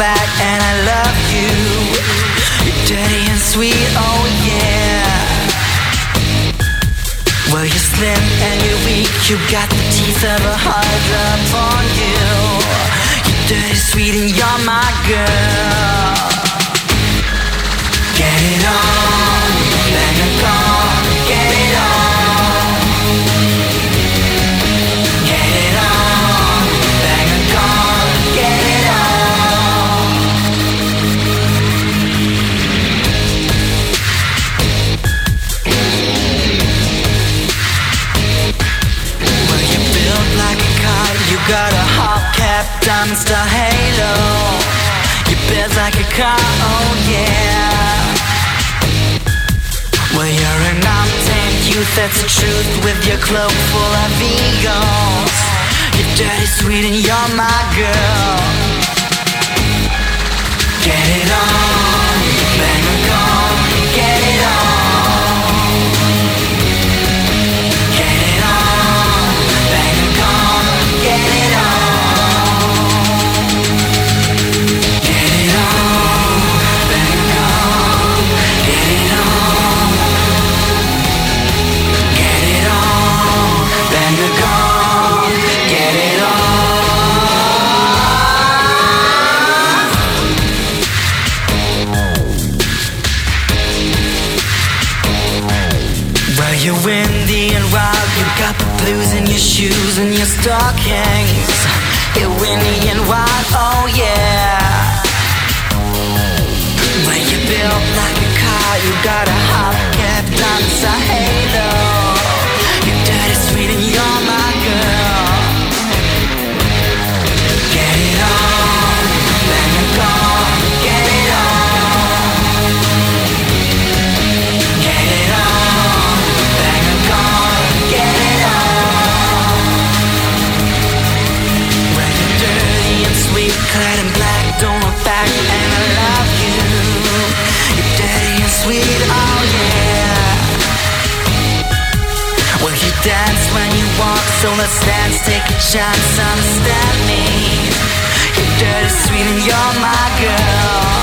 fact, and I love you. You're dirty and sweet, oh yeah. Well, you're slim and you're weak, you got the teeth of a heart upon you. You're dirty, sweet, and you're my girl. Get it on, bang a gong, get it on. Get it on, bang a gong, get it on. Well, you're built like a car, you got a hubcap, diamond star halo. You're built like a car, oh yeah. Well, you're an untamed youth, that's the truth. With your cloak full of egos, you're dirty, sweet, and you're my girl. Get it on, bang a gong, get it on. Get it on, bang a gong, get it on. Get it on, bang a gong, get it on. Get it on, bang a gong, get it on. Well, you're windy and wild, you got the blues in your shoes and your stockings. You're windy and wild, oh yeah. Well, you're built like a car, you got a hubcap, diamonds a halo. You're dirty, sweet, and you're my girl. Get it on, bang a gong, get it on. Get it on, bang a gong, get it on. Well, you're dirty and sweet, clad in black, don't look back, and I love you. You're dirty and sweet, oh yeah. Well, you dance when you walk, so let's dance, take a chance, understand me. You're dirty, sweet, and you're my girl.